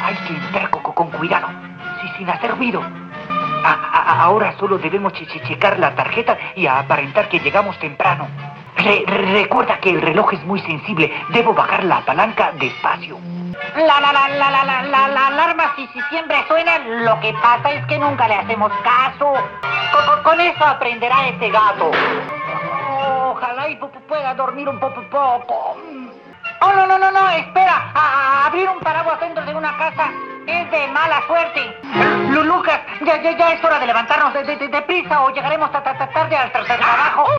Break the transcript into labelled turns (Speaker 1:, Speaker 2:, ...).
Speaker 1: Hay que entrar con cuidado, sin hacer ruido. Ahora solo debemos checar la tarjeta y aparentar que llegamos temprano. Recuerda que el reloj es muy sensible. Debo bajar la palanca despacio.
Speaker 2: La alarma si siempre suena. Lo que pasa es que nunca le hacemos caso. Con eso aprenderá este gato. Ojalá y pueda dormir un poco. Oh, no, espera. Abrir un paraguas dentro de una casa es de mala suerte. Lucas, ya es hora de levantarnos de prisa o llegaremos tarde al tercer trabajo.